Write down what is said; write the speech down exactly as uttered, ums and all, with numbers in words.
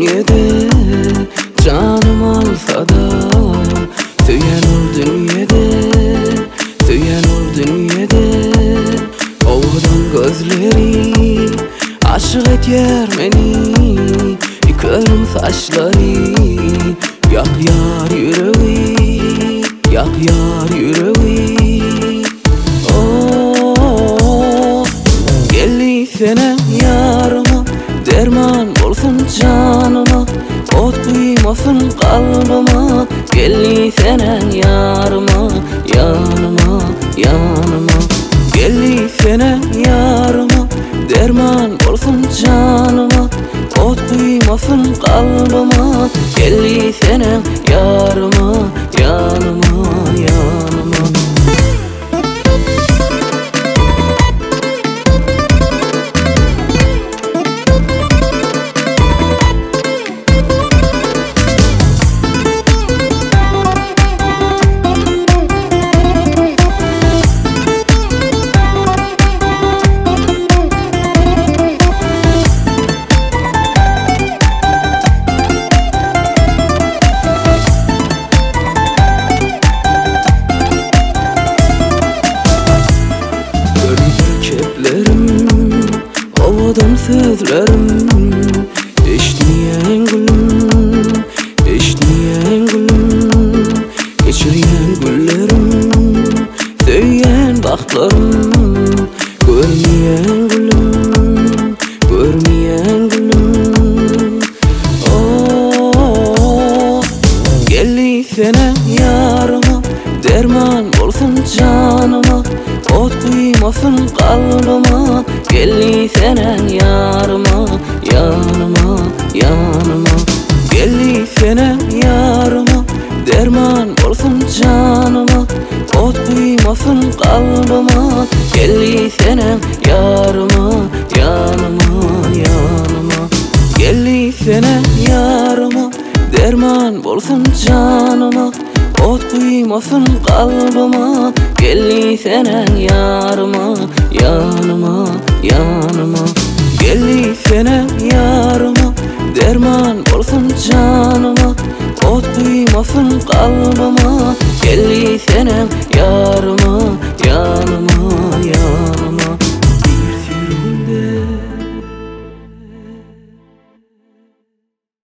dünyada, canım alfada. Söyən ol dünyada, söyən ol dünyada. Oğudan gözleri aşık etyer beni. Körüm saçları yak yar yüreği, yak yar yüreği. Oh, gelli sene yarıma, derman olsun canıma, ot kuymasın kalbıma. Gelli sene yarıma, yanıma, yanıma. Gelli sene yarıma, derman olsun canıma, ot kuymasın kalbıma. Gelli sene yarıma, yanıma, yanıma. Havadan sözlerim, eşitmeyen gülüm, eşitmeyen gülüm. Geçirgen güllerim, söyleyen baklarım. Görmeyen gülüm, görmeyen gülüm. Oh, gelli sene yarıma, derman olsun canıma, ot kuymasın kalbıma. Gelli senen yarıma, yanıma, yanıma. Gelli senen yarıma, derman olsun canıma, ot kuymasın kalbıma. Gelli senen yarıma, yanıma, yanıma. Gelli senen yarıma, derman olsun canıma, ot kuymasın kalbıma. Gelli senen yarıma, yanıma, yanıma. Gelli senen yarıma, derman olsun canıma, ot kuymasın kalbıma. Gelli senen yarıma.